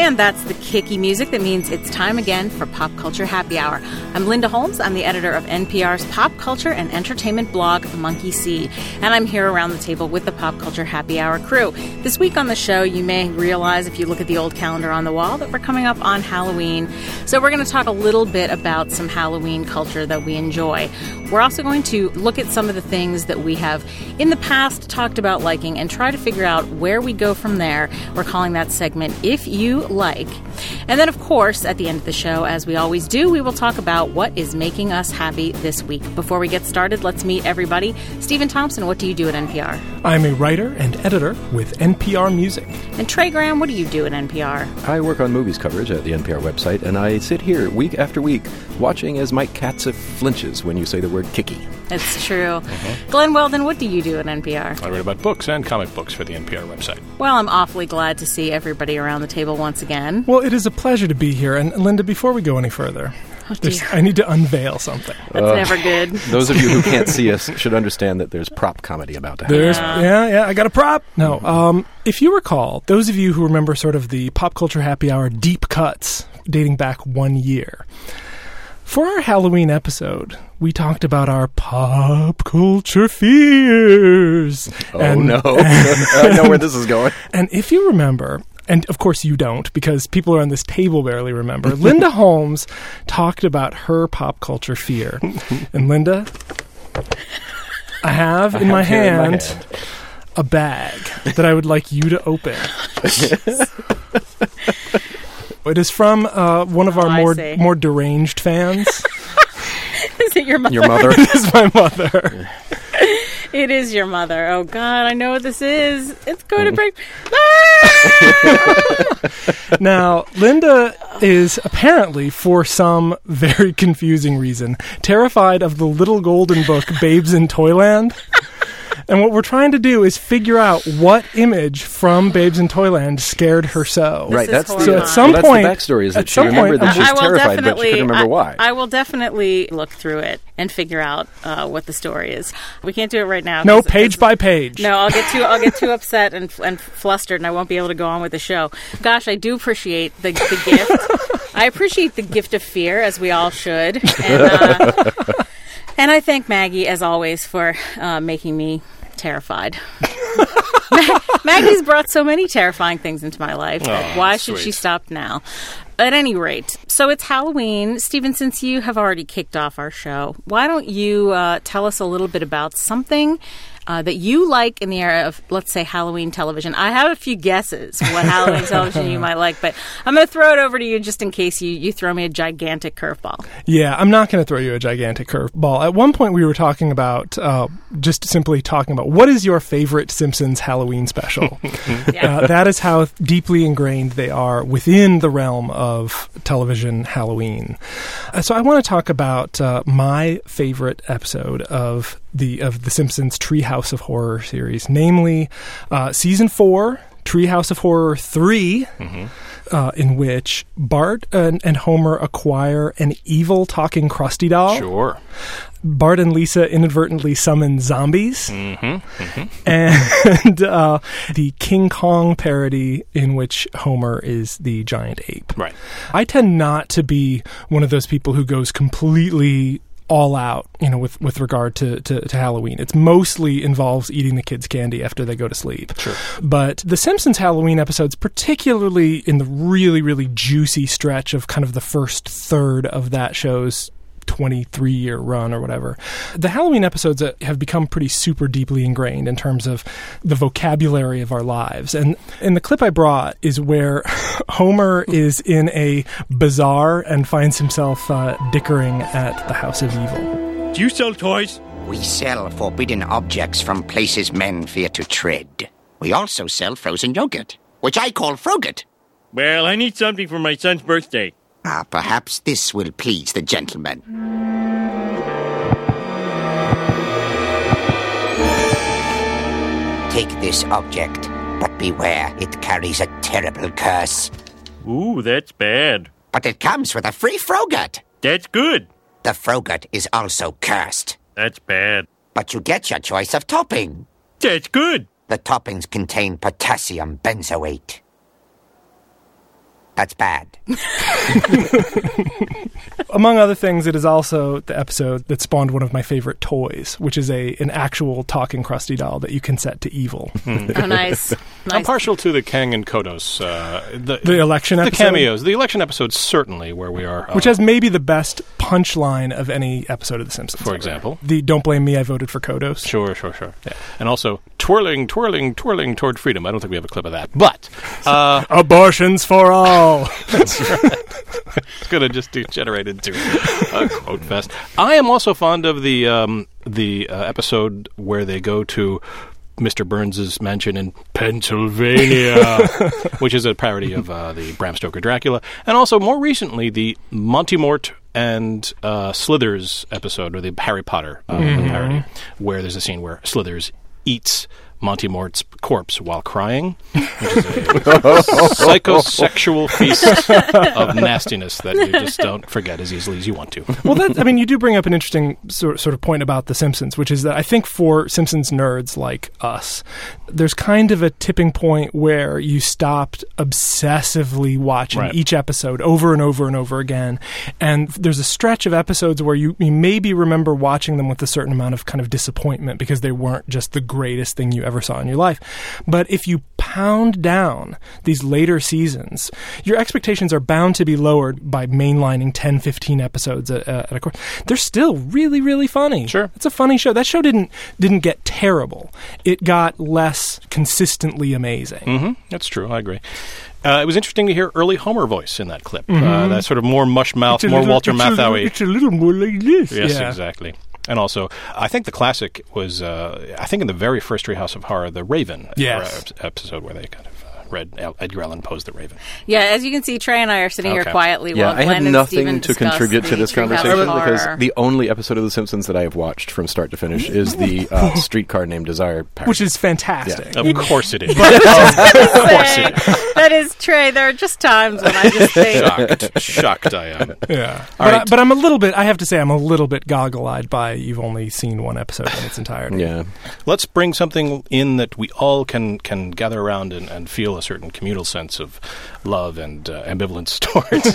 And that's the kicky music that means it's time again for Pop Culture Happy Hour. I'm Linda Holmes. I'm the editor of NPR's pop culture and entertainment blog, Monkey See. And I'm here around the table with the Pop Culture Happy Hour crew. This week on the show, you may realize if you look at the old calendar on the wall that we're coming up on Halloween. So we're going to talk a little bit about some Halloween culture that we enjoy. We're also going to look at some of the things that we have in the past talked about liking and try to figure out where we go from there. We're calling that segment If You Like. And then, of course, at the end of the show, as we always do, we will talk about what is making us happy this week. Before we get started, let's meet everybody. Stephen Thompson, what do you do at NPR? I'm a writer and editor with NPR Music. And Trey Graham, what do you do at NPR? I work on movies coverage at the NPR website, and I sit here week after week watching as Mike Katza flinches when you say the word kicky. It's true. Glenn Weldon, what do you do at NPR? I write about books and comic books for the NPR website. Well, I'm awfully glad to see everybody around the table once again. Well, it is a pleasure to be here. And Linda, before we go any further, I need to unveil something. That's never good. Those of you who can't see us should understand that there's prop comedy about to happen. Yeah, I got a prop. No, if you recall, those of you who remember sort of the Pop Culture Happy Hour deep cuts dating back 1 year, for our Halloween episode, we talked about our pop culture fears. Oh, no. I know where this is going. And if you remember, and of course you don't, because people around this table barely remember, Linda Holmes talked about her pop culture fear. And Linda, I have in my hand a bag that I would like you to open. It is from one of our more deranged fans. Is it your mother? Your mother? It is my mother. It is your mother. Oh, God, I know what this is. It's going to break. Now, Linda is apparently, for some very confusing reason, terrified of the little golden book, Babes in Toyland. And what we're trying to do is figure out what image from Babes in Toyland scared her so. Right, that's so at some point, that's the backstory, is that she remembered that she's terrified, but she couldn't remember why. I will definitely look through it and figure out what the story is. We can't do it right now. No, page by page. No, I'll get too upset and flustered, and I won't be able to go on with the show. Gosh, I do appreciate the gift. I appreciate the gift of fear, as we all should. And I thank Maggie, as always, for making me terrified. Maggie's brought so many terrifying things into my life. Why should she stop now? At any rate, so it's Halloween. Stephen, since you have already kicked off our show, why don't you tell us a little bit about something that you like in the era of, let's say, Halloween television. I have a few guesses what Halloween television you might like, but I'm going to throw it over to you just in case you throw me a gigantic curveball. Yeah, I'm not going to throw you a gigantic curveball. At one point we were talking about, just simply talking about, what is your favorite Simpsons Halloween special? That is how deeply ingrained they are within the realm of television Halloween. So I want to talk about my favorite episode of the Simpsons Treehouse of Horror series, namely Season 4, Treehouse of Horror 3, in which Bart and Homer acquire an evil talking Krusty doll. Sure. Bart and Lisa inadvertently summon zombies. And the King Kong parody in which Homer is the giant ape. Right. I tend not to be one of those people who goes completely all out, with regard to Halloween. It mostly involves eating the kids' candy after they go to sleep. Sure. But the Simpsons Halloween episodes, particularly in the really, really juicy stretch of kind of the first third of that show's 23-year run or whatever, the Halloween episodes have become pretty super deeply ingrained in terms of the vocabulary of our lives. And the clip I brought is where Homer is in a bazaar and finds himself dickering at the House of Evil. Do you sell toys? We sell forbidden objects from places men fear to tread. We also sell frozen yogurt, which I call Frogut. Well, I need something for my son's birthday. Perhaps this will please the gentleman. Take this object, but beware, it carries a terrible curse. Ooh, that's bad. But it comes with a free Frogut. That's good. The Frogut is also cursed. That's bad. But you get your choice of topping. That's good. The toppings contain potassium benzoate. That's bad. Among other things, it is also the episode that spawned one of my favorite toys, which is an actual talking Krusty doll that you can set to evil. Oh, nice. I'm partial to the Kang and Kodos. The election episode? The cameos. The election episode, certainly, where we are. Which has maybe the best punchline of any episode of The Simpsons. For example? The "Don't blame me, I voted for Kodos." Sure. Yeah. And also, twirling toward freedom. I don't think we have a clip of that. But abortions for all. That's right. It's going to just degenerate into a quote fest. I am also fond of the episode where they go to Mr. Burns' mansion in Pennsylvania, which is a parody of the Bram Stoker Dracula, and also more recently the Monty Mort and Slithers episode, or the Harry Potter parody, where there's a scene where Slithers eats Monty Mort's corpse while crying, which is a psychosexual feast of nastiness that you just don't forget as easily as you want to. Well, you do bring up an interesting sort of point about The Simpsons, which is that I think for Simpsons nerds like us, there's kind of a tipping point where you stopped obsessively watching each episode over and over and over again, and there's a stretch of episodes where you maybe remember watching them with a certain amount of kind of disappointment because they weren't just the greatest thing you ever saw in your life. But if you pound down these later seasons, your expectations are bound to be lowered by mainlining 10, 15 episodes at a course. They're still really, really funny. Sure. It's a funny show. That show didn't get terrible. It got less consistently amazing. Mm-hmm. That's true. I agree. It was interesting to hear early Homer voice in that clip. That sort of more mush-mouth, more Walter Matthau-y. It's a little more like this. Yes, exactly. And also, I think the classic was, I think in the very first Treehouse of Horror, the Raven episode where they kind of read Edgar Allan Poe's The Raven. Yeah, as you can see, Trey and I are sitting here quietly while I have Glenn nothing and to Steven contribute to this conversation because Horror. the only episode of The Simpsons that I have watched from start to finish is the Streetcar Named Desire parody. Which is fantastic. Yeah. Of course it is. That is, Trey, there are just times when I just think... Shocked I am. Yeah. But I'm a little bit, I have to say, I'm a little bit goggle-eyed by you've only seen one episode in its entirety. Yeah. Let's bring something in that we all can gather around and feel a certain communal sense of love and ambivalence towards.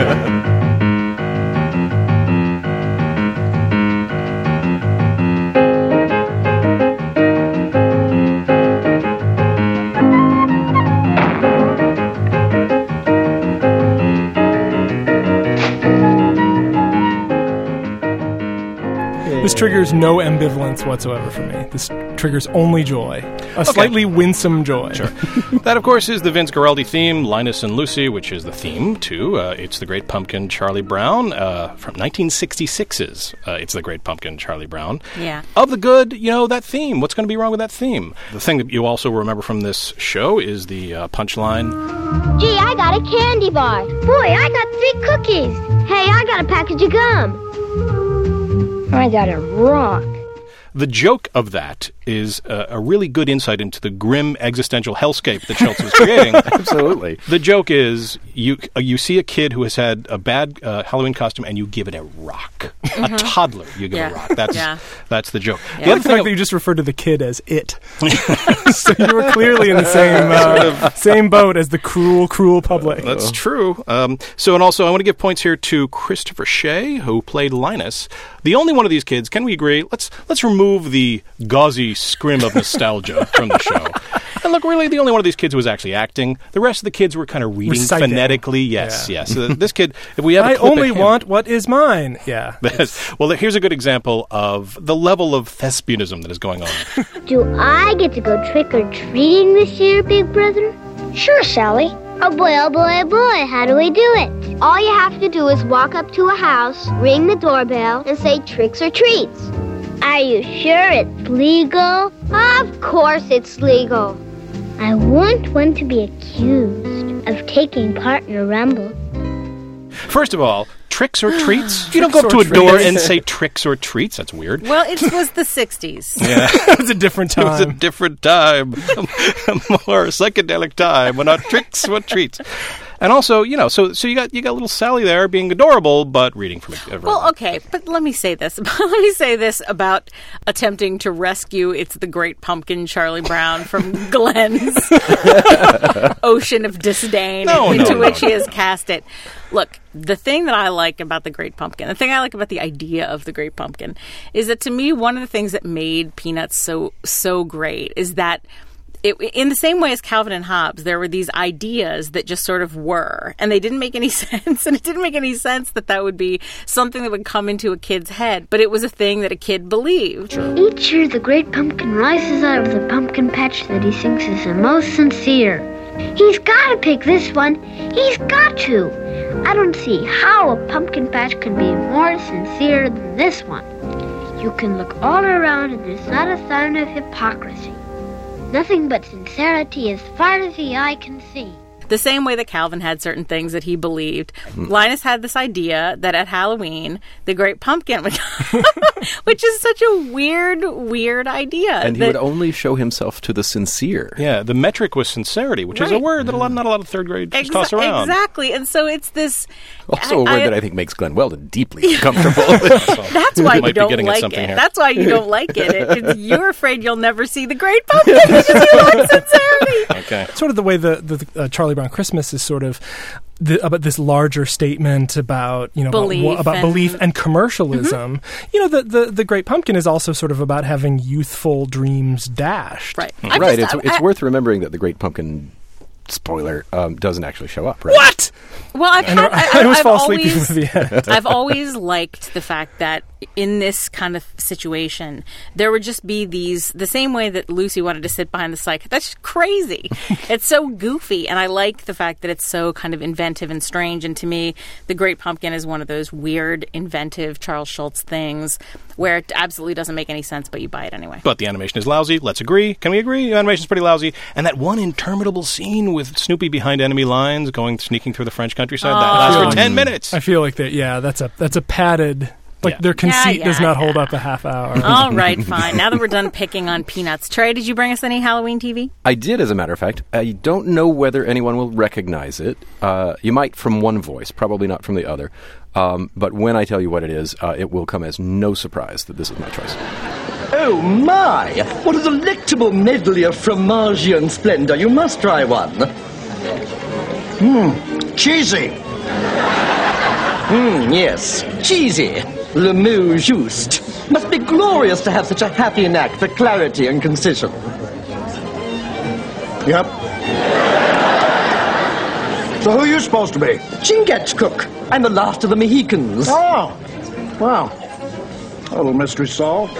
This triggers no ambivalence whatsoever for me. This triggers only joy. A slightly winsome joy. Sure. That, of course, is the Vince Guaraldi theme, Linus and Lucy, which is the theme to It's the Great Pumpkin, Charlie Brown, from 1966's It's the Great Pumpkin, Charlie Brown. Yeah. Of the good, that theme. What's going to be wrong with that theme? The thing that you also remember from this show is the punchline. Gee, I got a candy bar. Boy, I got 3 cookies. Hey, I got a package of gum. I got a rock. The joke of that is a really good insight into the grim existential hellscape that Schultz was creating. Absolutely. The joke is you see a kid who has had a bad Halloween costume and you give it a rock. A toddler, you give a rock. That's the joke. Yeah. The fact that you just referred to the kid as it. So you were clearly in the same boat as the cruel public. That's true. And also I want to give points here to Christopher Shea, who played Linus. The only one of these kids, can we agree? Let's remove the gauzy scrim of nostalgia from the show. And look, really, the only one of these kids who was actually acting. The rest of the kids were kind of reading phonetically. Yes. So this kid, if we have a clip I only want what is mine. Yeah. Well, here's a good example of the level of thespianism that is going on. Do I get to go trick-or-treating this year, Big Brother? Sure, Sally. Oh boy, how do we do it? All you have to do is walk up to a house, ring the doorbell, and say tricks or treats. Are you sure it's legal? Of course it's legal. I wouldn't want to be accused of taking part in a rumble. First of all, tricks or treats? You don't go up to a door and say tricks or treats. That's weird. Well, it was the 60s. Yeah. It was a different time. It was a different time. A more psychedelic time when our tricks were treats. And also, so you got little Sally there being adorable, but reading from everyone. Well, okay, but let me say this. Let me say this about attempting to rescue It's the Great Pumpkin Charlie Brown from Glenn's ocean of disdain into which he has cast it. Look, the thing that I like about the Great Pumpkin, the thing I like about the idea of the Great Pumpkin, is that to me, one of the things that made Peanuts so great is that in the same way as Calvin and Hobbes, there were these ideas that just sort of were, and they didn't make any sense. And it didn't make any sense that would be something that would come into a kid's head, but it was a thing that a kid believed. Each year, the Great Pumpkin rises out of the pumpkin patch that he thinks is the most sincere. He's got to pick this one. He's got to. I don't see how a pumpkin patch can be more sincere than this one. You can look all around and there's not a sign of hypocrisy. Nothing but sincerity as far as the eye can see. The same way that Calvin had certain things that he believed, Linus had this idea that at Halloween, the Great Pumpkin would come, which is such a weird idea. And he would only show himself to the sincere. Yeah, the metric was sincerity, which is a word that not a lot of third grade toss around. Exactly, and so it's this... Also a word that I think makes Glenn Weldon deeply uncomfortable. That's why you don't like it. Here. That's why you don't like it. You're afraid you'll never see the Great Pumpkin because you like sincerity. Okay. Sort of the way the Charlie Brown Christmas is sort of about this larger statement about belief and commercialism. Mm-hmm. The Great Pumpkin is also sort of about having youthful dreams dashed. Right. Right. It's worth remembering that the Great Pumpkin, spoiler, doesn't actually show up. Right? What? Well, I always fall asleep before the end. I've always liked the fact that in this kind of situation, there would just be the same way that Lucy wanted to sit behind the psych. That's crazy. It's so goofy. And I like the fact that it's so kind of inventive and strange. And to me, the Great Pumpkin is one of those weird, inventive Charles Schultz things where it absolutely doesn't make any sense, but you buy it anyway. But the animation is lousy. Let's agree. Can we agree? The animation's pretty lousy. And that one interminable scene with Snoopy behind enemy lines sneaking through the French countryside, that lasts for 10 minutes. I feel like that's a padded... their conceit does not hold up a half hour. All right, fine. Now that we're done picking on Peanuts. Trey, did you bring us any Halloween TV? I did, as a matter of fact. I don't know whether anyone will recognize it. You might from one voice, probably not from the other. But when I tell you what it is, it will come as no surprise that this is my choice. Oh, my! What a delectable medley of Fromagian splendor. You must try one. Cheesy. Yes, cheesy. Le mot juste. Must be glorious to have such a happy knack for clarity and concision. Yep. So who are you supposed to be? Chingachgook. I'm the last of the Mohicans. Oh, wow. A little mystery solved.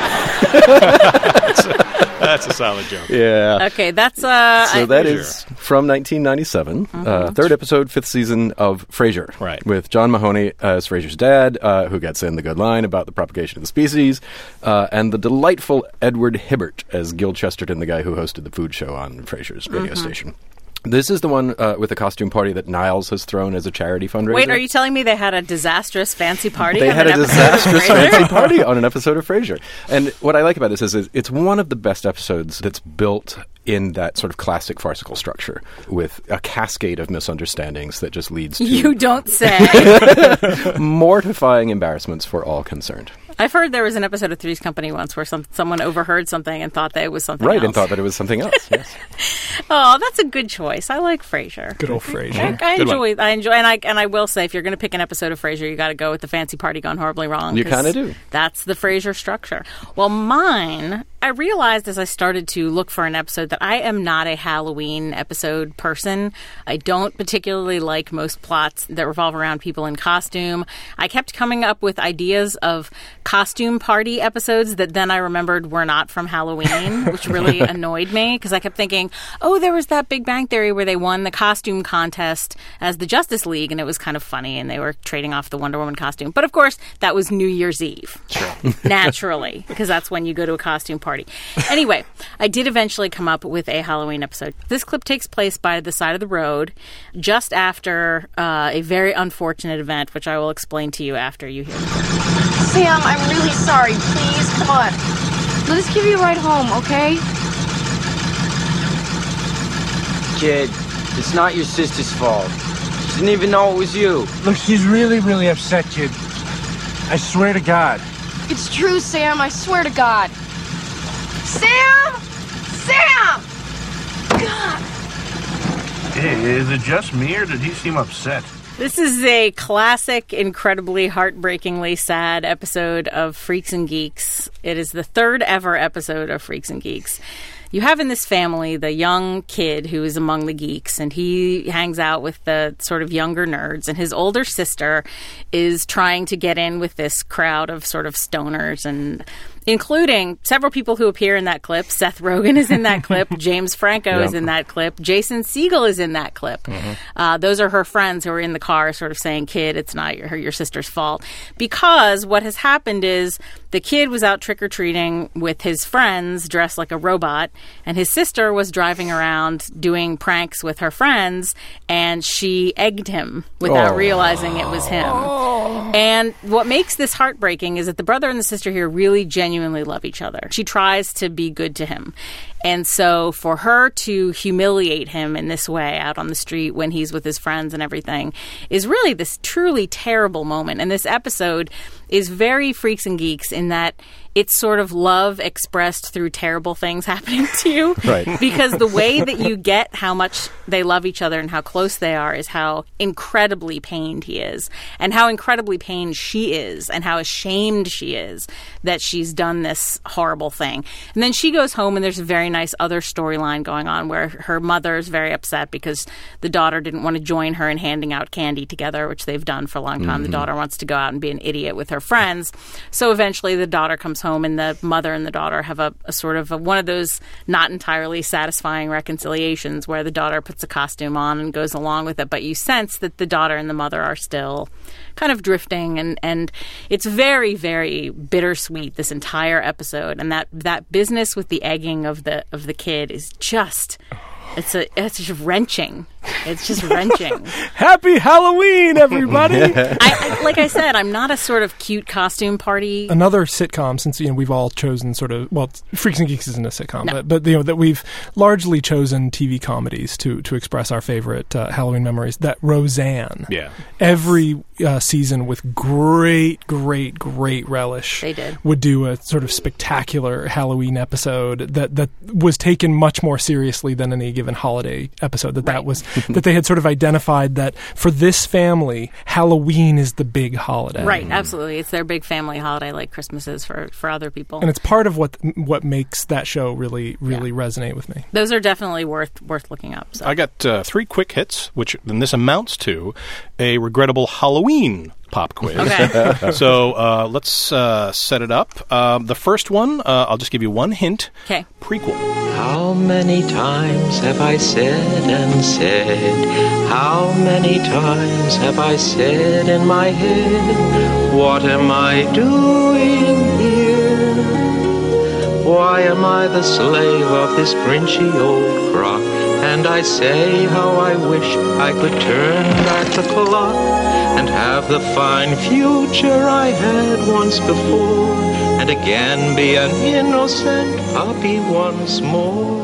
That's a solid joke. Yeah. Okay, that's... So that is from 1997, third episode, fifth season of Frasier. Right. With John Mahoney as Frasier's dad, who gets in the good line about the propagation of the species, and the delightful Edward Hibbert as Gil Chesterton, the guy who hosted the food show on Frasier's radio station. This is the one with the costume party that Niles has thrown as a charity fundraiser. Wait, are you telling me they had a disastrous fancy party? They had a disastrous fancy party on an episode of Frasier. And what I like about this is it's one of the best episodes that's built in that sort of classic farcical structure with a cascade of misunderstandings that just leads to... You don't say. mortifying embarrassments for all concerned. I've heard there was an episode of Three's Company once where someone overheard something and thought that it was something else. Right, and thought that it was something else, yes. Oh, that's a good choice. I like Frasier. Good old Frasier. I enjoy, and I will say, if you're going to pick an episode of Frasier, you got to go with the fancy party gone horribly wrong. You kind of do. That's the Frasier structure. Well, mine, I realized as I started to look for an episode that I am not a Halloween episode person. I don't particularly like most plots that revolve around people in costume. I kept coming up with ideas of costume party episodes that then I remembered were not from Halloween, which really annoyed me because I kept thinking, oh, there was that Big Bang Theory where they won the costume contest as the Justice League, and it was kind of funny, and they were trading off the Wonder Woman costume. But of course, that was New Year's Eve. Sure. Naturally, because that's when you go to a costume party. Anyway, I did eventually come up with a Halloween episode. This clip takes place by the side of the road just after a very unfortunate event, which I will explain to you after you hear it. Sam, I'm really sorry. Please, come on. Let us give you a ride home, okay? Kid, it's not your sister's fault. Didn't even know it was you. Look, she's really, really upset, kid. I swear to God. It's true, Sam. I swear to God. Sam! Sam! God! Is it just me, or did he seem upset? This is a classic, incredibly heartbreakingly sad episode of Freaks and Geeks. It is the third ever episode of Freaks and Geeks. You have in this family the young kid who is among the geeks, and he hangs out with the sort of younger nerds, and his older sister is trying to get in with this crowd of sort of stoners, and including several people who appear in that clip. Seth Rogen is in that clip. James Franco is in that clip. Jason Segel is in that clip. Those are her friends who are in the car sort of saying, kid, it's not your sister's fault. Because what has happened is the kid was out trick-or-treating with his friends dressed like a robot, and his sister was driving around doing pranks with her friends, and she egged him without realizing it was him. And what makes this heartbreaking is that the brother and the sister here really genuinely love each other. She tries to be good to him. And so for her to humiliate him in this way out on the street when he's with his friends and everything is really this truly terrible moment. And this episode is very Freaks and Geeks in that it's sort of love expressed through terrible things happening to you. Right. Because the way that you get how much they love each other and how close they are is how incredibly pained he is, and how incredibly pained she is, and how ashamed she is that she's done this horrible thing. And then she goes home, and there's a very nice other storyline going on where her mother is very upset because the daughter didn't want to join her in handing out candy together, which they've done for a long time. The daughter wants to go out and be an idiot with her friends. So eventually the daughter comes home, and the mother and the daughter have a sort of one of those not entirely satisfying reconciliations where the daughter puts a costume on and goes along with it, but you sense that the daughter and the mother are still kind of drifting, and it's very, very bittersweet, this entire episode. And that business with the egging of the kid is just it's just wrenching. It's just wrenching. Happy Halloween, everybody! Like I said, I'm not a sort of cute costume party. Another sitcom, since we've all chosen sort of Freaks and Geeks isn't a sitcom, No. but that we've largely chosen TV comedies to express our favorite Halloween memories. That Roseanne, every season with great relish, they did, would do a sort of spectacular Halloween episode that was taken much more seriously than any given holiday episode. That was. That they had sort of identified that for this family, Halloween is the big holiday. Right, absolutely. It's their big family holiday like Christmas is for other people. And it's part of what makes that show really resonate with me. Those are definitely worth looking up. So. I got 3 quick hits, which then this amounts to a regrettable Halloween pop quiz. Okay. So let's set it up. The first one, I'll just give you one hint. Okay. Prequel. How many times have I said and said? How many times have I said in my head? What am I doing here? Why am I the slave of this grinchy old crock? And I say how I wish I could turn back the clock and have the fine future I had once before, and again be an innocent puppy once more.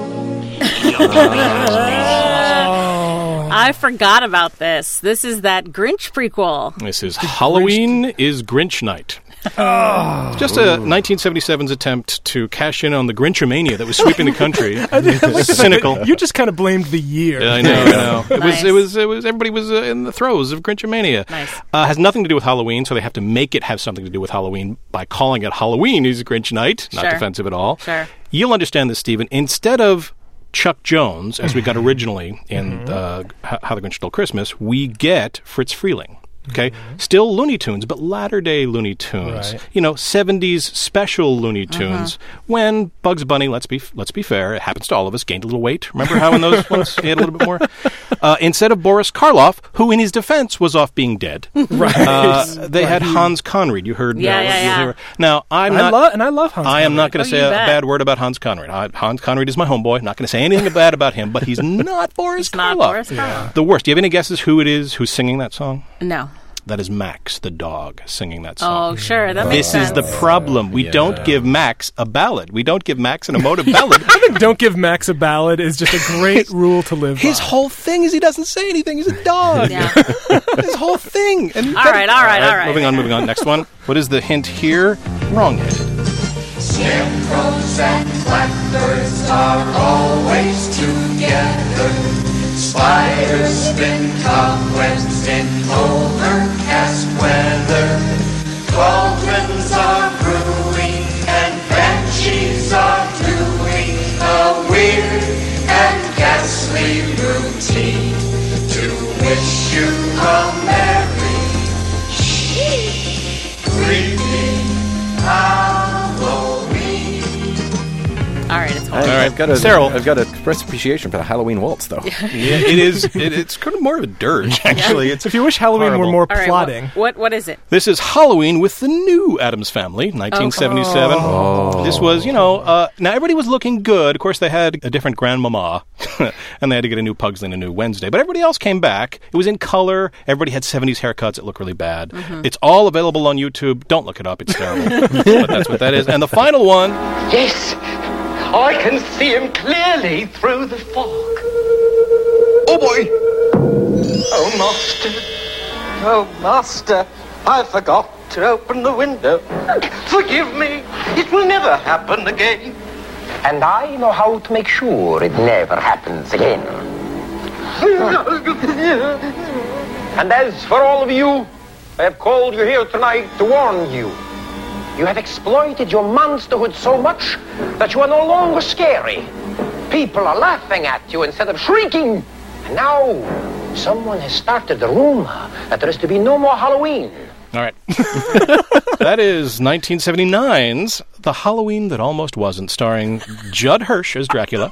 I forgot about this. This is that Grinch prequel. This is Halloween is Grinch Night. Just a 1977's attempt to cash in on the Grinchomania that was sweeping the country. Cynical. You just kind of blamed the year. Yeah, I know. Nice. It was. Everybody was in the throes of Grinchomania. Nice. Has nothing to do with Halloween, so they have to make it have something to do with Halloween by calling it Halloween is Grinch Night. Not Sure. defensive at all. Sure. You'll understand this, Stephen. Instead of Chuck Jones, as we got originally in How the Grinch Stole Christmas, we get Fritz Freleng. Okay, still Looney Tunes, but latter-day Looney Tunes. Right. 70s special Looney Tunes. When Bugs Bunny, let's be fair, it happens to all of us, gained a little weight. Remember how in those ones he had a little bit more? Instead of Boris Karloff, who in his defense was off being dead, they had Hans Conried. You heard? Yeah. Now I love Hans Conried. I am not going to say you a bet. bad word about Hans Conried. Hans Conried is my homeboy. Not going to say anything bad about him, but he's not Boris Karloff. Not Boris Karloff. The worst. Do you have any guesses who it is who's singing that song? No. that is Max, the dog, singing that song. Oh, sure. That makes sense. This is the problem. We don't give Max a ballad. We don't give Max an emotive ballad. I think don't give Max a ballad is just a great rule to live by. His whole thing is he doesn't say anything. He's a dog. Yeah. His whole thing. And All right. Moving on. Next one. What is the hint here? Wrong-headed. Scarecrows and blackbirds are always together. Spiders spin cobwebs in overcast weather. Cauldrons are brewing and banshees are doing a weird and ghastly routine to wish you a merry, creepy Halloween. All right, it's All right, I've got to express appreciation for the Halloween waltz, though. Yeah, it is. It's kind of more of a dirge, actually. It's if you wish Halloween horrible. were more All right, plotting. What is it? This is Halloween with the new Addams Family, 1977. This was, now everybody was looking good. Of course, they had a different grandmama, and they had to get a new Pugsley and a new Wednesday. But everybody else came back. It was in color. Everybody had 70s haircuts that look really bad. Mm-hmm. It's all available on YouTube. Don't look it up. It's terrible. But that's what that is. And the final one. Yes, I can see him clearly through the fog. Oh, boy. Oh, Master, I forgot to open the window. Forgive me. It will never happen again. And I know how to make sure it never happens again. And as for all of you, I have called you here tonight to warn you. You have exploited your monsterhood so much that you are no longer scary. People are laughing at you instead of shrieking. And now, someone has started the rumor that there is to be no more Halloween. All right. That is 1979's The Halloween That Almost Wasn't, starring Judd Hirsch as Dracula.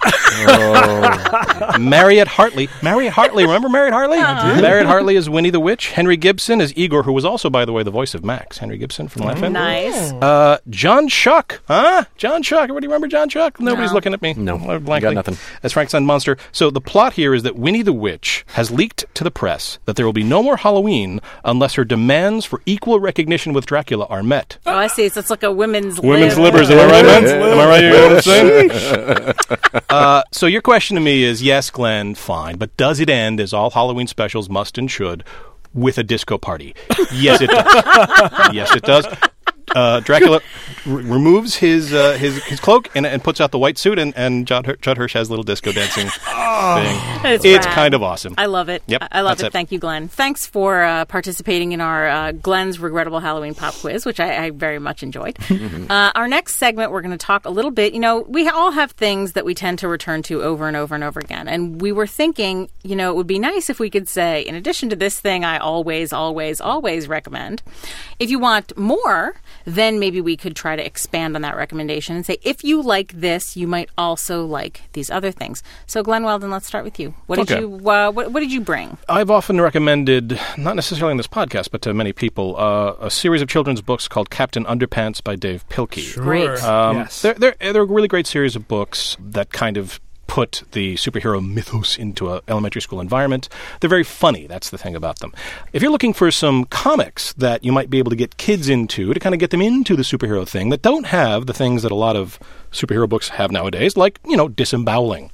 Mariette Hartley. Remember Mariette Hartley? Mariette Hartley as Winnie the Witch. Henry Gibson as Igor, who was also, by the way, the voice of Max. Henry Gibson from Laugh-In. Nice. John Schuck. John Schuck. Everybody remember John Schuck? Nobody's looking at me. No, blankly. got nothing. As Frankenstein Monster. So the plot here is that Winnie the Witch has leaked to the press that there will be no more Halloween unless her demands for equal recognition with Dracula are met. Oh, I see. So it's like a women's livers. Am I right, man? Am I right? You know what I'm saying? So your question to me is, yes, Glenn, fine, but does it end, as all Halloween specials must and should, with a disco party? Yes, it does. Yes, it does. Dracula removes his cloak and puts out the white suit, and Judd Hirsch has a little disco dancing thing. It's kind of awesome. I love it. Yep, I love it. Thank you, Glenn. Thanks for participating in our Glenn's Regrettable Halloween Pop Quiz, which I very much enjoyed. Our next segment, we're going to talk a little bit. We all have things that we tend to return to over and over and over again. And we were thinking, it would be nice if we could say, in addition to this thing I always, always, always recommend, if you want more, then maybe we could try to expand on that recommendation and say, if you like this, you might also like these other things. So, Glenn Weldon, let's start with you. What did you bring? I've often recommended, not necessarily in this podcast, but to many people, a series of children's books called Captain Underpants by Dave Pilkey. Sure. Great. Yes. They're a really great series of books that kind of put the superhero mythos into an elementary school environment. They're very funny. That's the thing about them. If you're looking for some comics that you might be able to get kids into, to kind of get them into the superhero thing, that don't have the things that a lot of superhero books have nowadays, like, disemboweling.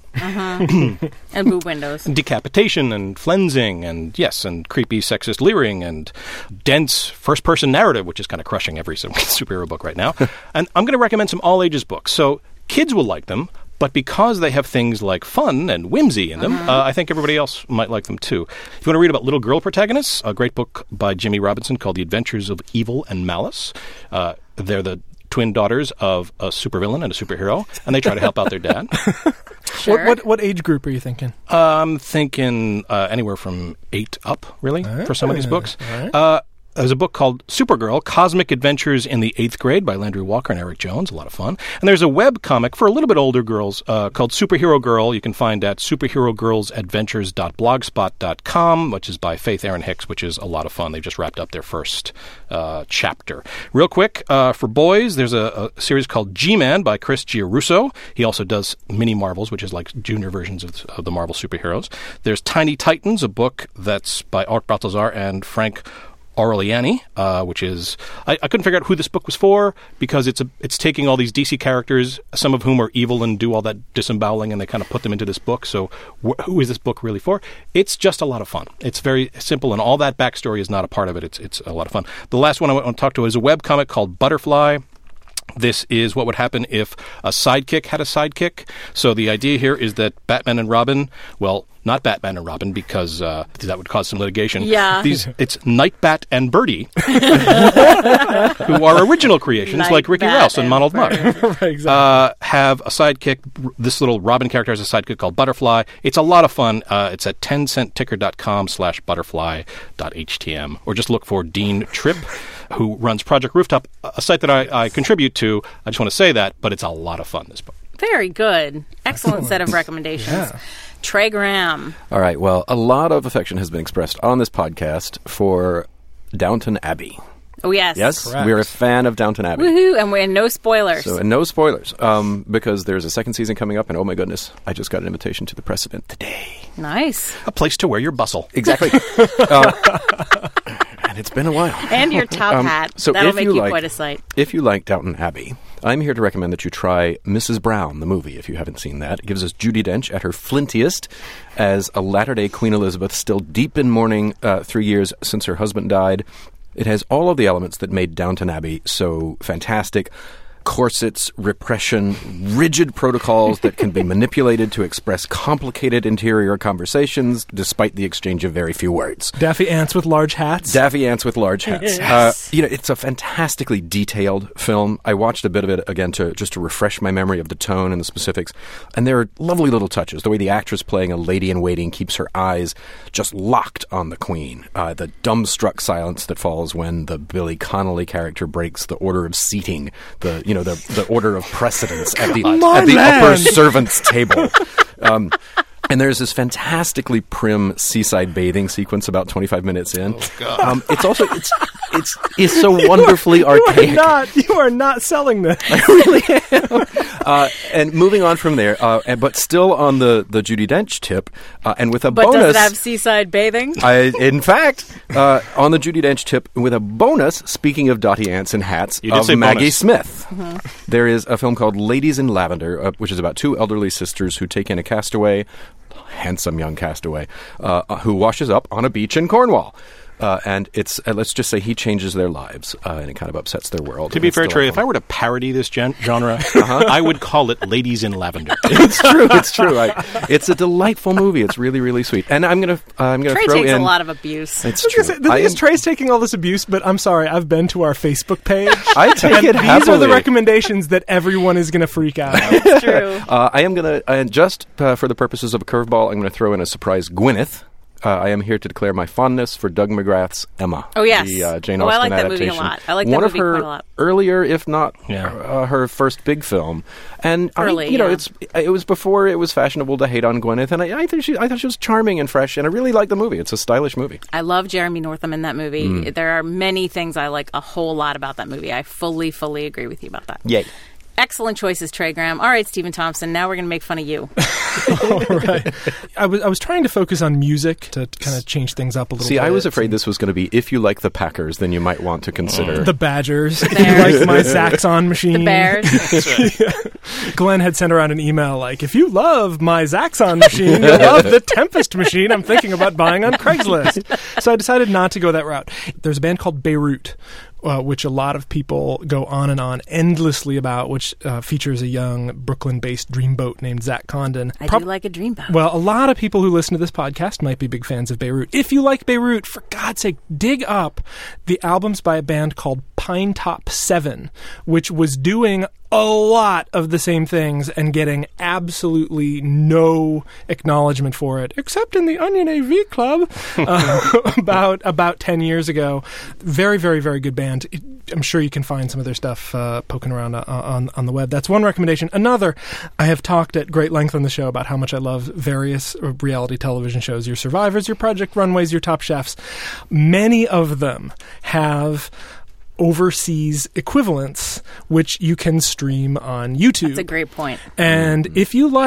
And boob windows. Decapitation and flensing and, and creepy sexist leering and dense first-person narrative, which is kind of crushing every superhero book right now. And I'm going to recommend some all-ages books. So kids will like them. But because they have things like fun and whimsy in them, I think everybody else might like them too. If you want to read about little girl protagonists, a great book by Jimmy Robinson called The Adventures of Evil and Malice. They're the twin daughters of a supervillain and a superhero, and they try to help out their dad. Sure. What age group are you thinking? I'm thinking anywhere from 8 up, really, for some of these books. Right. There's a book called Supergirl, Cosmic Adventures in the 8th Grade by Landry Walker and Eric Jones. A lot of fun. And there's a web comic for a little bit older girls called Superhero Girl. You can find at superherogirlsadventures.blogspot.com, which is by Faith Erin Hicks, which is a lot of fun. They've just wrapped up their first chapter. Real quick, for boys, there's a series called G-Man by Chris Giarrusso. He also does mini Marvels, which is like junior versions of the Marvel superheroes. There's Tiny Titans, a book that's by Art Baltazar and Frank Aureli Annie, which is I couldn't figure out who this book was for because it's taking all these DC characters, some of whom are evil and do all that disemboweling, and they kind of put them into this book. So who is this book really for? It's just a lot of fun. It's very simple, and all that backstory is not a part of it. It's a lot of fun. The last one I want to talk to is a webcomic called Butterfly. This is what would happen if a sidekick had a sidekick. So the idea here is that Batman and Robin, well, not Batman and Robin because that would cause some litigation. Yeah. It's Nightbat and Birdie, who are original creations like Ricky Rouse and Monald Muck, Right, exactly. have a sidekick. This little Robin character has a sidekick called Butterfly. It's a lot of fun. It's at 10centticker.com/butterfly.htm, or just look for Dean Tripp, who runs Project Rooftop, a site that I contribute to. I just want to say that, but it's a lot of fun, this book. Very good. Excellent set of recommendations. Yeah. Trey Graham. All right. Well, a lot of affection has been expressed on this podcast for Downton Abbey. Oh, yes. Yes, Correct. we're a fan of Downton Abbey. Woohoo, and we're no spoilers. So, and no spoilers, because there's a second season coming up, and oh my goodness, I just got an invitation to the press event today. Nice. A place to wear your bustle. Exactly. And it's been a while. And your top hat. So That'll if make you you like- quite a sight. If you like Downton Abbey, I'm here to recommend that you try Mrs. Brown, the movie, if you haven't seen that. It gives us Judi Dench at her flintiest as a latter-day Queen Elizabeth, still deep in mourning 3 years since her husband died. It has all of the elements that made Downton Abbey so fantastic. Corsets, repression, rigid protocols that can be manipulated to express complicated interior conversations despite the exchange of very few words. Daffy ants with large hats. Daffy ants with large hats. Yes. It's a fantastically detailed film. I watched a bit of it again to refresh my memory of the tone and the specifics. And there are lovely little touches. The way the actress playing a lady-in-waiting keeps her eyes just locked on the Queen. The dumbstruck silence that falls when the Billy Connolly character breaks the order of seating, the order of precedence at the upper servants' table. And there's this fantastically prim seaside bathing sequence about 25 minutes in. Oh, God. It's also it's so wonderfully archaic. You are not selling this. I really am. And moving on from there, but still on the Judi Dench tip, and with a bonus. But does it have seaside bathing? In fact, on the Judi Dench tip, with a bonus, speaking of Dottie Ants and hats, You did of say Maggie bonus. Smith. Mm-hmm. There is a film called Ladies in Lavender, which is about two elderly sisters who take in a castaway, handsome young castaway, who washes up on a beach in Cornwall. And it's, let's just say he changes their lives, and it kind of upsets their world. To be fair, Trey, if I were to parody this genre, I would call it Ladies in Lavender. It's true. It's a delightful movie. It's really, really sweet. And I'm gonna Trey throw takes in a lot of abuse. It's I was true. gonna say, the thing is, Trey's taking all this abuse, but I'm sorry, I've been to our Facebook page. I take and it these happily. are the recommendations that everyone is going to freak out. It's true. I am gonna, just for the purposes of a curveball, I'm gonna throw in a surprise Gwyneth. I am here to declare my fondness for Doug McGrath's Emma. Oh, yes. The Jane Oh, I Austen like that movie a adaptation. lot. I like that One movie of her quite a lot. earlier, if not her first big film. And Early, it yeah. was before it was fashionable to hate on Gwyneth, and I thought she was charming and fresh, and I really liked the movie. It's a stylish movie. I love Jeremy Northam in that movie. There are many things I like a whole lot about that movie. I fully agree with you about that. Yay. Excellent choices, Trey Graham. All right, Stephen Thompson, now we're going to make fun of you. All right. I was trying to focus on music to kind of change things up a little bit. See, I was afraid this was going to be, if you like the Packers, then you might want to consider... The Badgers. Bears. If you like my Zaxxon machine. The Bears. Glenn had sent around an email like, if you love my Zaxxon machine, you'll love the Tempest machine I'm thinking about buying on Craigslist. So I decided not to go that route. There's a band called Beirut, which a lot of people go on and on endlessly about, which features a young Brooklyn-based dreamboat named Zach Condon. I do like a dreamboat. Well, a lot of people who listen to this podcast might be big fans of Beirut. If you like Beirut, for God's sake, dig up the albums by a band called Pine Top 7, which was doing a lot of the same things and getting absolutely no acknowledgement for it, except in the Onion AV Club about 10 years ago. Very, very, very good band. I'm sure you can find some of their stuff poking around on the web. That's one recommendation. Another, I have talked at great length on the show about how much I love various reality television shows. Your Survivors, your Project Runways, your Top Chefs. Many of them have overseas equivalents, which you can stream on YouTube. That's a great point. And if you like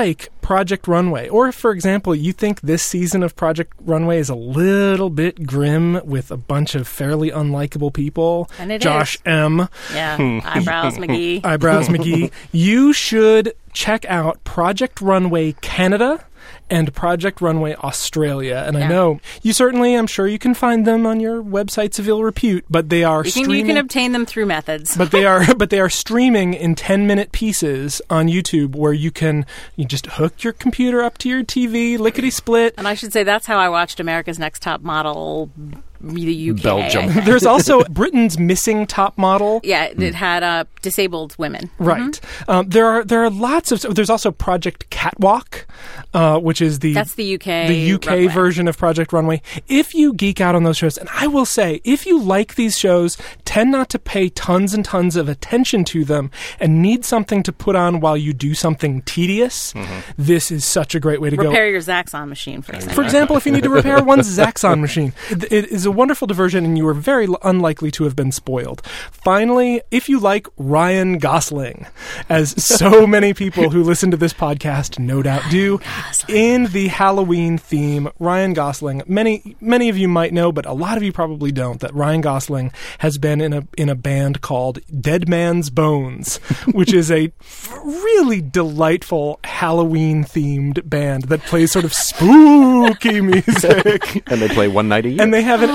Project Runway, or if, for example, you think this season of Project Runway is a little bit grim with a bunch of fairly unlikable people, and it Josh is. M. Yeah, Eyebrows McGee. Eyebrows McGee. You should check out Project Runway Canada and Project Runway Australia. And I know you certainly, I'm sure you can find them on your websites of ill repute, but they are streaming. You can obtain them through methods. But they are streaming in 10-minute pieces on YouTube where you just hook your computer up to your TV, lickety-split. And I should say that's how I watched America's Next Top Model, the UK. Belgium. There's also Britain's Missing Top Model. Yeah, it had disabled women. Right. There are lots of. There's also Project Catwalk, which is that's the UK runway. Version of Project Runway. If you geek out on those shows, and I will say, if you like these shows, tend not to pay tons and tons of attention to them, and need something to put on while you do something tedious, this is such a great way to go. Repair your Zaxxon machine, for example. For example, if you need to repair one's Zaxxon machine, it is a wonderful diversion, and you are very unlikely to have been spoiled. Finally, if you like Ryan Gosling, as so many people who listen to this podcast no doubt do, in the Halloween theme, Ryan Gosling, many of you might know, but a lot of you probably don't, that Ryan Gosling has been in a band called Dead Man's Bones, which is a really delightful Halloween-themed band that plays sort of spooky music. And they play One Night a Year. And they have an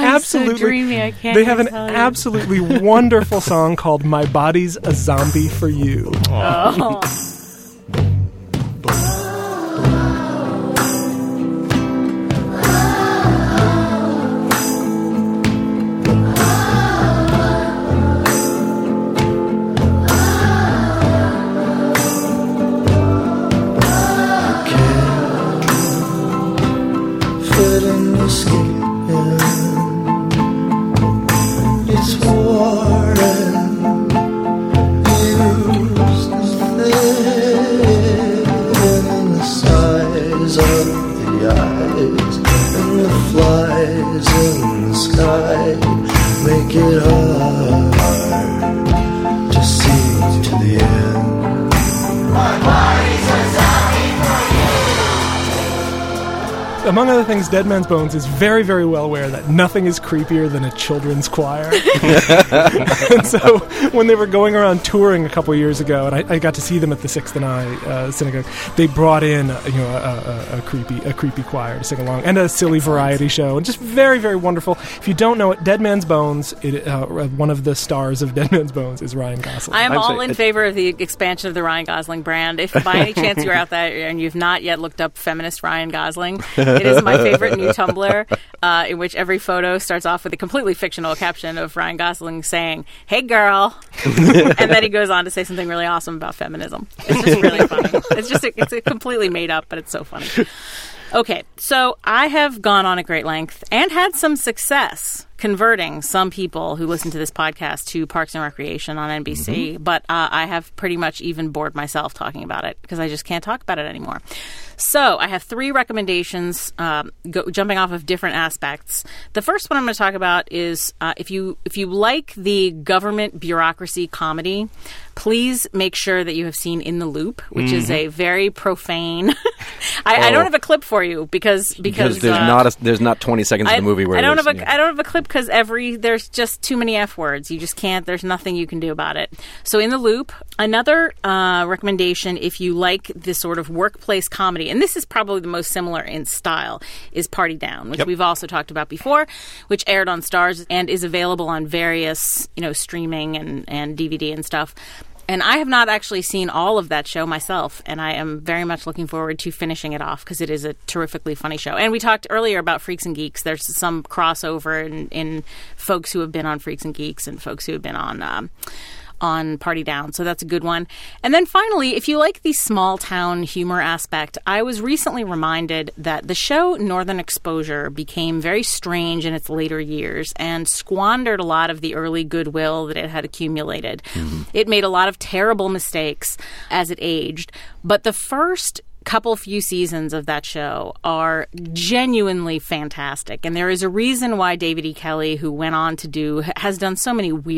absolutely wonderful song called My Body's a Zombie for You. Oh. Fit in the skin. It's warm, used thin in the size of the eyes, and the flies in the sky make it hard to see to the end. My body's a zombie for you. Among other things, Dead Man's Bones is very, very well aware that nothing is creepier than a children's choir. And so when they were going around touring a couple years ago, and I got to see them at the Sixth and I Synagogue, they brought in a creepy choir to sing along, and a silly variety show, and just very, very wonderful. If you don't know it, Dead Man's Bones, one of the stars of Dead Man's Bones is Ryan Gosling. I am all in favor of the expansion of the Ryan Gosling brand. If by any chance you're out there and you've not yet looked up feminist Ryan Gosling, it is my favorite new Tumblr, in which every photo starts off with a completely fictional caption of Ryan Gosling saying, "Hey girl," and then he goes on to say something really awesome about feminism. It's just really funny. It's completely made up, but it's so funny. Okay, so I have gone on at great length and had some success converting some people who listen to this podcast to Parks and Recreation on NBC, but I have pretty much even bored myself talking about it because I just can't talk about it anymore. So I have 3 recommendations jumping off of different aspects. The first one I'm going to talk about is if you like the government bureaucracy comedy, please make sure that you have seen In the Loop, which is a very profane. I don't have a clip for you because there's not 20 seconds of the movie where I don't have a clip because there's just too many F words. You just can't. There's nothing you can do about it. So In the Loop. Another recommendation, if you like this sort of workplace comedy, and this is probably the most similar in style, is Party Down, which we've also talked about before, which aired on Starz and is available on various streaming and DVD and stuff. And I have not actually seen all of that show myself, and I am very much looking forward to finishing it off because it is a terrifically funny show. And we talked earlier about Freaks and Geeks. There's some crossover in folks who have been on Freaks and Geeks and folks who have been on Party Down, so that's a good one. And then finally, if you like the small town humor aspect, I was recently reminded that the show Northern Exposure became very strange in its later years and squandered a lot of the early goodwill that it had accumulated. It made a lot of terrible mistakes as it aged, but the first few seasons of that show are genuinely fantastic, and there is a reason why David E. Kelley, who went on to has done so many weird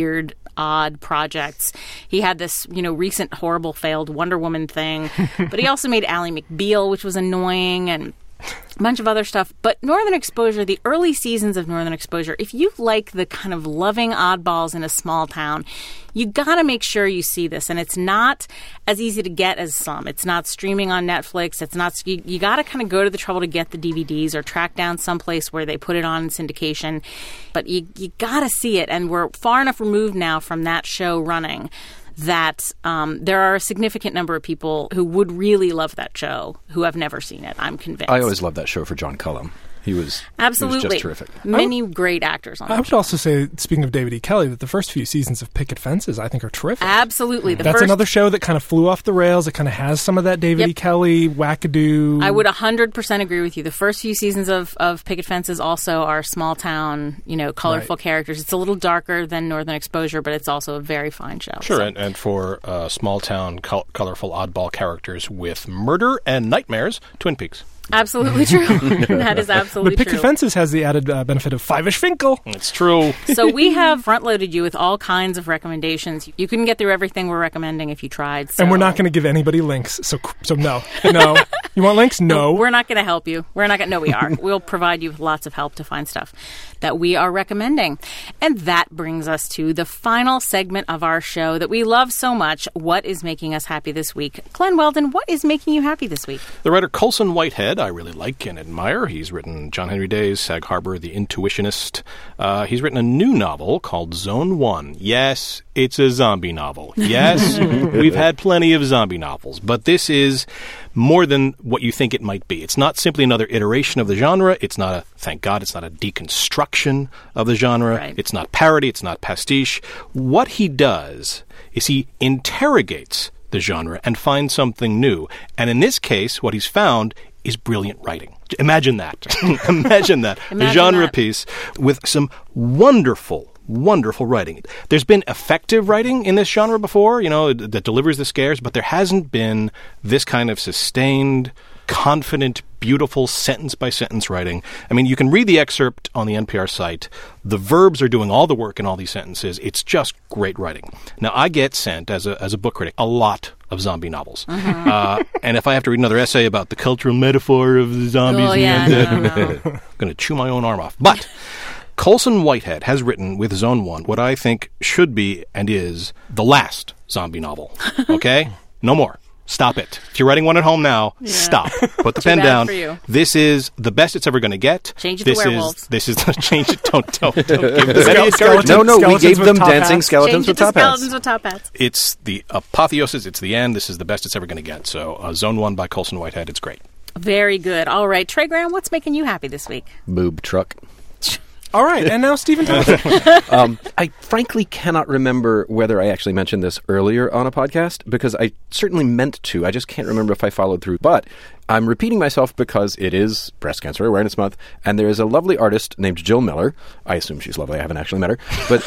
odd projects. He had this, recent horrible failed Wonder Woman thing, but he also made Ally McBeal, which was annoying, and a bunch of other stuff. But Northern Exposure, the early seasons of Northern Exposure, if you like the kind of loving oddballs in a small town, you got to make sure you see this. And it's not as easy to get as some. It's not streaming on Netflix. It's not. You got to kind of go to the trouble to get the DVDs or track down someplace where they put it on in syndication. But you got to see it. And we're far enough removed now from that show running that there are a significant number of people who would really love that show who have never seen it, I'm convinced. I always loved that show for John Cullum. He was just terrific. Many great actors on that. I would also say, speaking of David E. Kelly, that the first few seasons of Picket Fences, I think, are terrific. Absolutely. That's another show that kind of flew off the rails. It kind of has some of that David E. Kelly wackadoo. I would 100% agree with you. The first few seasons of Picket Fences also are small town, colorful characters. It's a little darker than Northern Exposure, but it's also a very fine show. Sure, so. and for small town, colorful oddball characters with murder and nightmares, Twin Peaks. Absolutely true. That is absolutely true. But Picket Fences has the added benefit of Five-ish Finkel. It's true. So we have front-loaded you with all kinds of recommendations. You couldn't get through everything we're recommending if you tried. So. And we're not going to give anybody links. So no. You want links? No. We're not going to help you. We're not going. No, we are. We'll provide you with lots of help to find stuff that we are recommending. And that brings us to the final segment of our show that we love so much. What is making us happy this week? Glenn Weldon, what is making you happy this week? The writer Colson Whitehead, I really like and admire. He's written John Henry Days, Sag Harbor, The Intuitionist. He's written a new novel called Zone 1. Yes, it's a zombie novel. Yes, we've had plenty of zombie novels, but this is more than what you think it might be. It's not simply another iteration of the genre. It's not thank God, it's not a deconstruction of the genre. Right. It's not parody. It's not pastiche. What he does is he interrogates the genre and finds something new. And in this case, what he's found is brilliant writing. Imagine that. Imagine that. A genre piece with some wonderful writing. There's been effective writing in this genre before, that delivers the scares, but there hasn't been this kind of sustained, confident, beautiful sentence-by-sentence writing. I mean, you can read the excerpt on the NPR site. The verbs are doing all the work in all these sentences. It's just great writing. Now, I get sent, as a book critic, a lot of zombie novels. Mm-hmm. And if I have to read another essay about the cultural metaphor of the zombies, I'm going to chew my own arm off. But Colson Whitehead has written with Zone 1 what I think should be and is the last zombie novel. Okay? No more. Stop it. If you're writing one at home now, stop. Put the pen down. This is the best it's ever going to get. Change it to werewolves. This is the change it. Don't give the No, we gave them dancing skeletons with top hats. Skeletons with top hats. It's the apotheosis. It's the end. This is the best it's ever going to get. So Zone 1 by Colson Whitehead. It's great. Very good. All right. Trey Graham, what's making you happy this week? Boob truck. All right, and now Stephen Thompson. I frankly cannot remember whether I actually mentioned this earlier on a podcast, because I certainly meant to. I just can't remember if I followed through. But I'm repeating myself because it is Breast Cancer Awareness Month, and there is a lovely artist named Jill Miller. I assume she's lovely. I haven't actually met her. But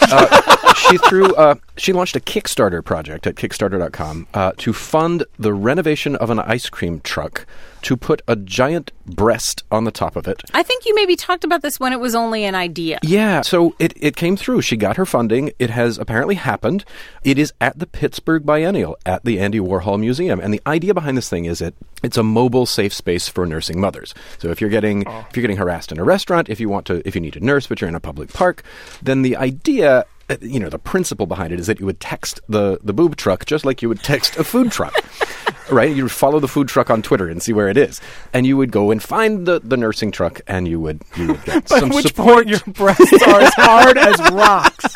she launched a Kickstarter project at Kickstarter.com to fund the renovation of an ice cream truck to put a giant breast on the top of it. I think you maybe talked about this when it was only an idea. Yeah, so it came through. She got her funding. It has apparently happened. It is at the Pittsburgh Biennial at the Andy Warhol Museum. And the idea behind this thing is it's a mobile safe space for nursing mothers. So if you're getting harassed in a restaurant, if you need a nurse but you're in a public park, then the idea, the principle behind it is that you would text the boob truck just like you would text a food truck. Right? You would follow the food truck on Twitter and see where it is. And you would go and find the nursing truck, and you would get some At which support. point your breasts are as hard as rocks.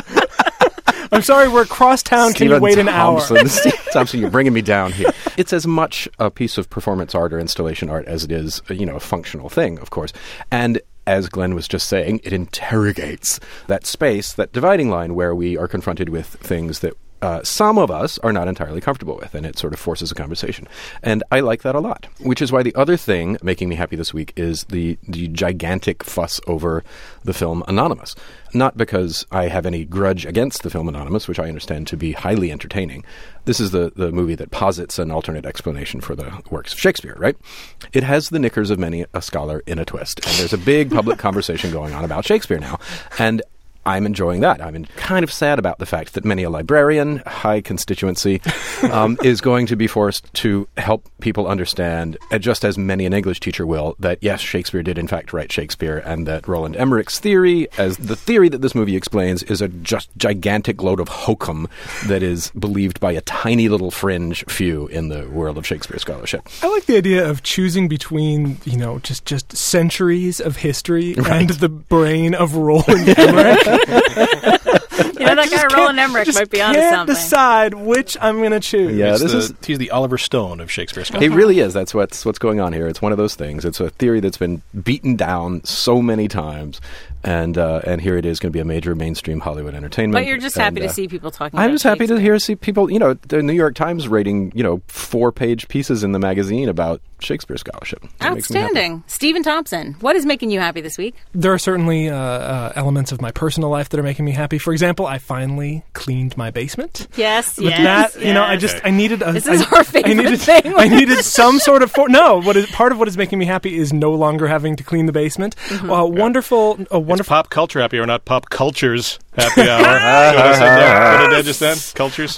I'm sorry, we're across town. Can you wait an hour? Stephen Thompson, you're bringing me down here. It's as much a piece of performance art or installation art as it is, a functional thing, of course. And as Glenn was just saying, it interrogates that space, that dividing line where we are confronted with things that some of us are not entirely comfortable with, and it sort of forces a conversation. And I like that a lot, which is why the other thing making me happy this week is the gigantic fuss over the film Anonymous. Not because I have any grudge against the film Anonymous, which I understand to be highly entertaining. This is the movie that posits an alternate explanation for the works of Shakespeare, right? It has the knickers of many a scholar in a twist. And there's a big public conversation going on about Shakespeare now. And I'm enjoying that. I'm kind of sad about the fact that many a librarian, high constituency, is going to be forced to help people understand, just as many an English teacher will, that yes, Shakespeare did in fact write Shakespeare, and that Roland Emmerich's theory, as the theory that this movie explains, is a just gigantic load of hokum that is believed by a tiny little fringe few in the world of Shakespeare scholarship. I like the idea of choosing between, just centuries of history and the brain of Roland Emmerich. That guy Roland Emmerich might be onto something. I can't decide which I'm going to choose. Yeah, he's the Oliver Stone of Shakespeare scholarship. He really is. That's what's going on here. It's one of those things. It's a theory that's been beaten down so many times. And here it is going to be a major mainstream Hollywood entertainment. But you're just happy to see people talking about I'm just happy to see people, the New York Times rating, 4-page pieces in the magazine about Shakespeare scholarship. Outstanding. Stephen Thompson, what is making you happy this week? There are certainly elements of my personal life that are making me happy. For example, I finally cleaned my basement. Yes, With that, I needed a... This is our favorite thing. I needed some sort of... part of what is making me happy is no longer having to clean the basement. Wonderful... It's pop culture happy hour, not pop cultures happy hour. What did I just say? Cultures?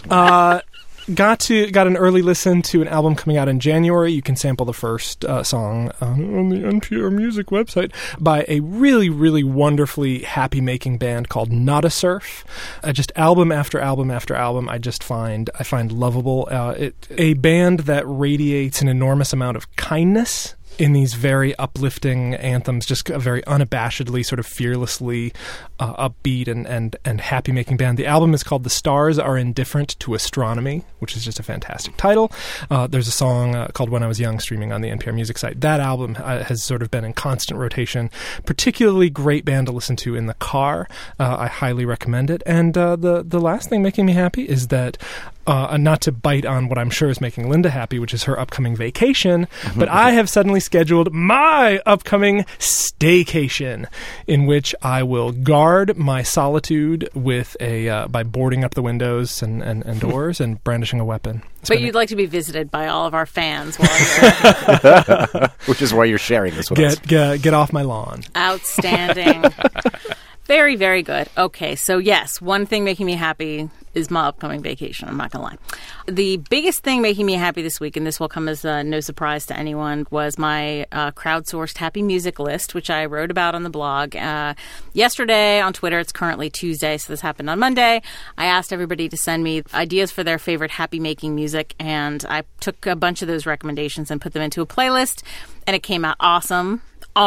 Got an early listen to an album coming out in January. You can sample the first song on the NPR Music website by a really, really wonderfully happy-making band called Not a Surf. Just album after album after album, I find lovable. A band that radiates an enormous amount of kindness in these very uplifting anthems, just a very unabashedly, sort of fearlessly upbeat and happy-making band. The album is called The Stars Are Indifferent to Astronomy, which is just a fantastic title. There's a song called When I Was Young streaming on the NPR Music site. That album has sort of been in constant rotation. Particularly great band to listen to in the car. I highly recommend it. And the last thing making me happy is that not to bite on what I'm sure is making Linda happy, which is her upcoming vacation, but I have suddenly scheduled my upcoming staycation, in which I will guard my solitude with by boarding up the windows and doors and brandishing a weapon. But you'd like to be visited by all of our fans while you're... Which is why you're sharing this with us. Get off my lawn. Outstanding. Very, very good. Okay, so yes, one thing making me happy is my upcoming vacation. I'm not going to lie. The biggest thing making me happy this week, and this will come as no surprise to anyone, was my crowdsourced happy music list, which I wrote about on the blog yesterday on Twitter. It's currently Tuesday, so this happened on Monday. I asked everybody to send me ideas for their favorite happy-making music, and I took a bunch of those recommendations and put them into a playlist, and it came out awesome.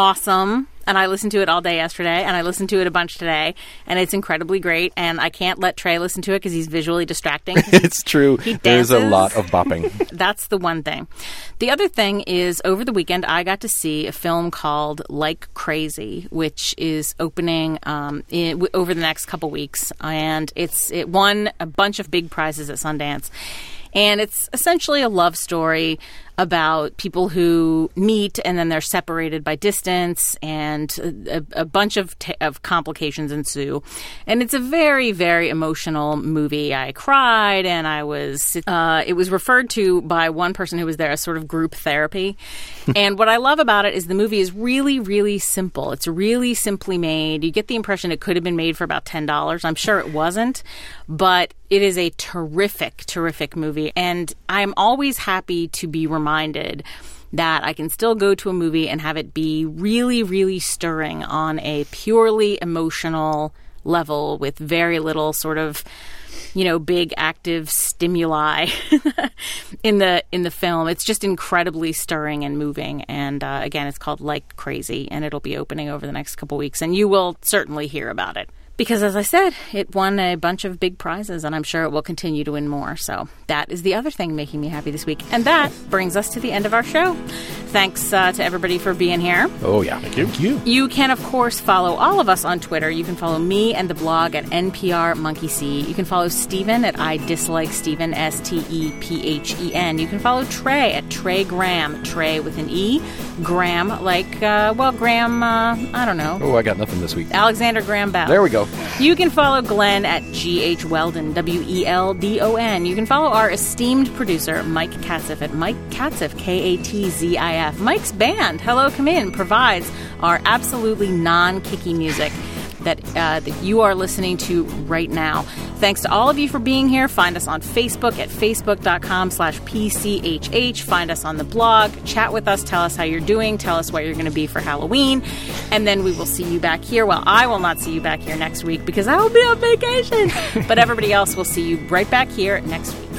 And I listened to it all day yesterday, and I listened to it a bunch today, and it's incredibly great, and I can't let Trey listen to it because he's visually distracting. It's true. There's a lot of bopping. That's the one thing. The other thing is, over the weekend, I got to see a film called Like Crazy, which is opening over the next couple weeks, and it won a bunch of big prizes at Sundance. And it's essentially a love story about people who meet and then they're separated by distance, and a bunch of complications ensue. And it's a very, very emotional movie. I cried, and it was referred to by one person who was there as sort of group therapy. And what I love about it is the movie is really, really simple. It's really simply made. You get the impression it could have been made for about $10. I'm sure it wasn't, but it is a terrific, terrific movie. And I'm always happy to be reminded that I can still go to a movie and have it be really, really stirring on a purely emotional level with very little sort of, big active stimuli in the film. It's just incredibly stirring and moving. And again, it's called Like Crazy, and it'll be opening over the next couple weeks, and you will certainly hear about it. Because, as I said, it won a bunch of big prizes, and I'm sure it will continue to win more. So that is the other thing making me happy this week. And that brings us to the end of our show. Thanks to everybody for being here. Oh, yeah. Thank you. You can, of course, follow all of us on Twitter. You can follow me and the blog at NPR Monkey See. You can follow Stephen at I Dislike Stephen, Stephen. You can follow Trey at Trey Graham, Trey with an E. Graham, Graham, I don't know. Oh, I got nothing this week. Alexander Graham Bell. There we go. You can follow Glenn at G.H. Weldon, Weldon. You can follow our esteemed producer, Mike Katzif, at Mike Katzif, Katzif. Mike's band, Hello Come In, provides our absolutely non-kicky music. that you are listening to right now. Thanks to all of you for being here. Find us on Facebook at facebook.com/PCHH. Find us on the blog. Chat with us. Tell us how you're doing. Tell us what you're going to be for Halloween. And then we will see you back here. Well, I will not see you back here next week because I will be on vacation. But everybody else will see you right back here next week.